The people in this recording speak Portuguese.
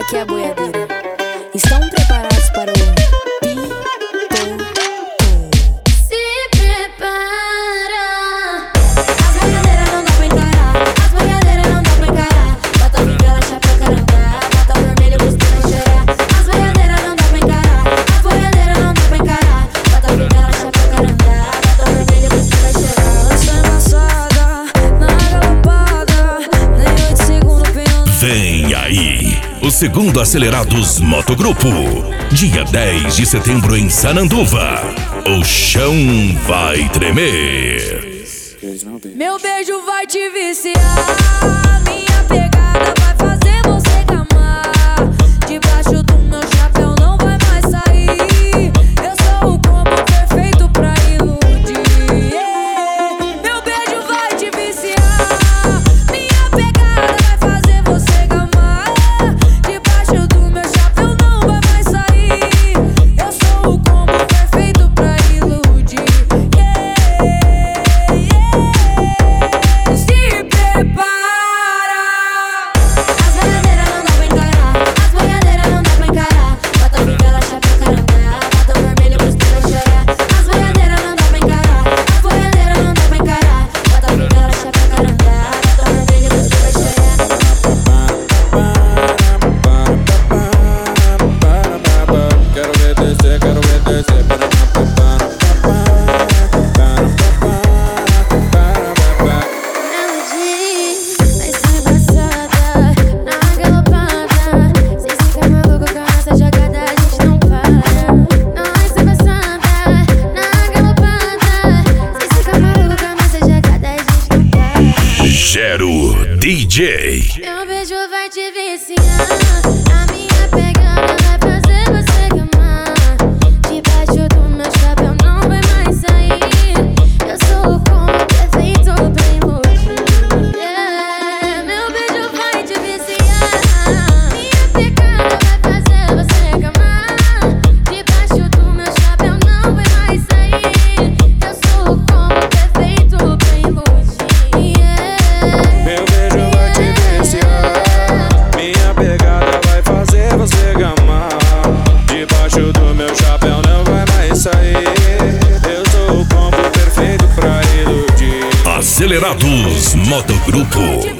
aqui é a boiadeira. Estão preparados para o Pitoco? Se prepara. As boiadeiras não dá pra encarar. As boiadeiras não dá pra encarar. Bota vingela, chapéu, carandá. Bota vermelho, você vai chorar. As boiadeiras não dá pra encarar. As boiadeiras não dá pra encarar. Bota vingela, chapéu, carandá. Bota vermelho, você vai chorar. Lança amassada, na galopada. Nem 8 segundos pegando. Vem aí, o segundo Acelerados Motogrupo. Dia 10 de setembro em Sananduva. O chão vai tremer. Meu beijo vai te viciar. Minha pegada vai fazer você gamar. Debaixo do meu chapéu não vai mais sair. Eu sou o combo perfeito pra iludir. Meu beijo vai te viciar. Minha pegada vai fazer você gamar. Debaixo do meu chapéu não vai mais sair. Eu sou o combo perfeito pra iludir. Se prepara. As boiadeiras não dá pra encarar. As boiadeiras não dá pra encarar. Bota vingela, chapéu, carandá. Bota vermelho, você vai chorar. As boiadeiras não dá pra encarar. As boiadeiras não dá pra encarar. Bota vingela, chapéu, carandá. Bota vermelho, você vai chorar. Quero ver descer, quero ver descer. Ela diz, vai ser embaçada, na galopada. Sem ficar maluco com essa jogada, a gente não para. Não vai ser embaçada, na galopada. Sem ficar maluco com essa jogada, a gente não para. Gero DJ. Meu beijo vai te viciar. A minha pegada vai fazer você gamar. Debaixo do meu chapéu não vai mais sair. Eu sou o combo perfeito pra iludir. Meu beijo vai te viciar. Minha pegada vai fazer você gamar. Debaixo do meu chapéu não vai mais sair. Eu sou o combo perfeito pra iludir. Meu beijo vai te viciar. Minha pegada vai fazer você gamar. Debaixo do meu chapéu não vai mais sair. Eu sou o combo perfeito pra iludir. Acelerados Motogrupo.